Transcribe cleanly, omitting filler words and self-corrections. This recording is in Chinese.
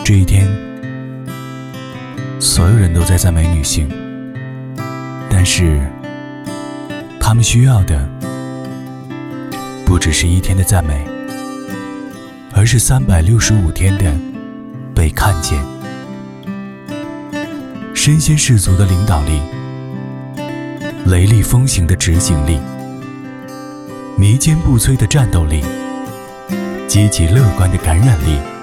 这一天，所有人都在赞美女性，但是他们需要的不只是一天的赞美，而是365天的被看见。身先士卒的领导力，雷厉风行的执行力，弥坚不摧的战斗力，积极乐观的感染力，